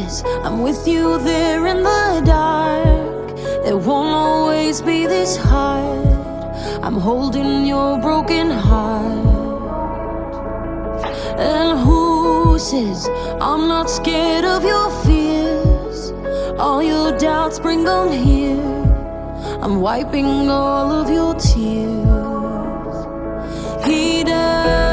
says I'm with you there in the dark. It won't always be this hard. I'm holding your broken heart. And who says I'm not scared of your fears? All your doubts, bring them here. I'm wiping all of your tears. He does.